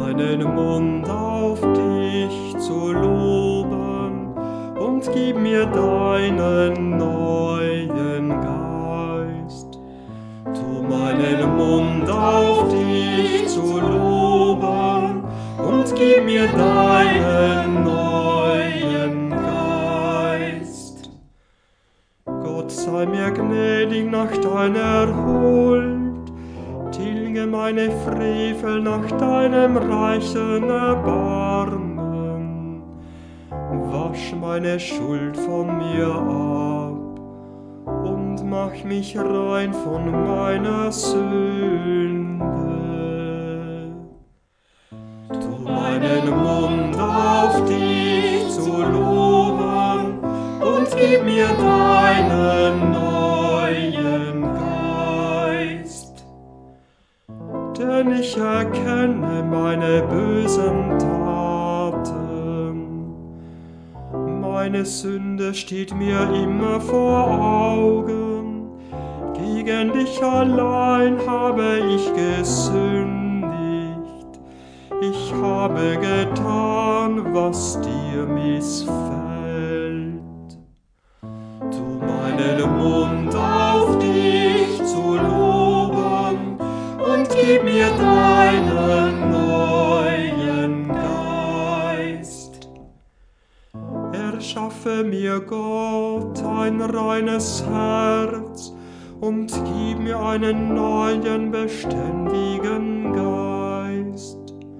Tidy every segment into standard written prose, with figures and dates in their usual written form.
meinen Mund auf dich zu loben und gib mir deinen neuen Geist. Tu meinen Mund auf dich zu loben und gib mir deinen neuen Geist. Gott sei mir gnädig nach deiner Huld, tilge meine Frevel nach deinem reichen Erbarmen. Wasch meine Schuld von mir ab und mach mich rein von meiner Sünde. Tu meinen Mund auf dich zu loben und gib mir deinen neuen Geist. Denn ich erkenne meine bösen Taten. Meine Sünde steht mir immer vor Augen. Gegen dich allein habe ich gesündigt. Ich habe getan, was dir missfällt. Tu meinen Mund auf dich zu loben und gib mir deinen neuen Geist. Erschaffe mir, Gott, ein reines Herz und gib mir einen neuen, beständigen Geist.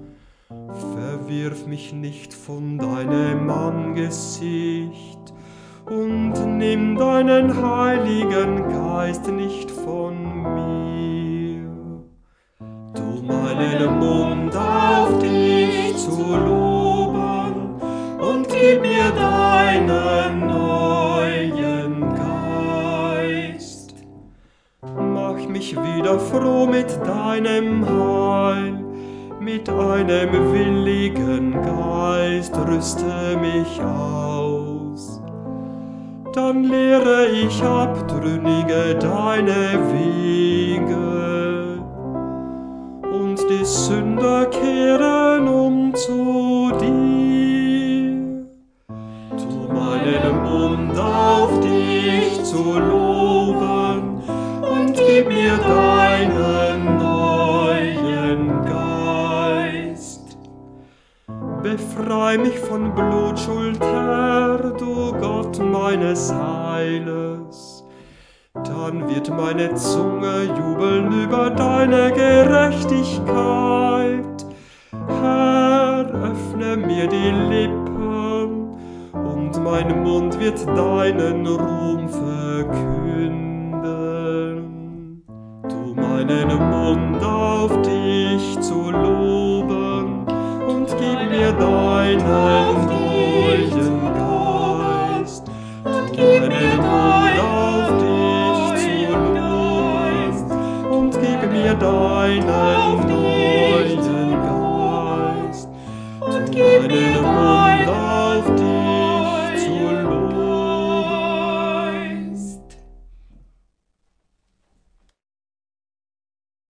Verwirf mich nicht von deinem Angesicht und nimm deinen Heiligen Geist nicht von mir. Tu meinen Mund auf dich zu loben und gib mir deinen neuen Geist. Mach mich wieder froh mit deinem Heil, mit einem willigen Geist rüste mich aus. Dann lehre ich Abtrünnige deine Wege und die Sünder kehren um zu dir. Tu meinen Mund auf dich zu loben und gib mir deinen neuen Geist. Befrei mich von Blutschuld, Herr, du Gott meines Heiles. Dann wird meine Zunge jubeln über deine Gerechtigkeit. Herr, öffne mir die Lippen, und mein Mund wird deinen Ruhm verkünden. Tu meinen Mund auf dich zu loben und gib mir deinen neuen Geist. Tu meinen Mund auf dich zu loben und gib mir deinen neuen Geist. Tu meinen Mund auf dich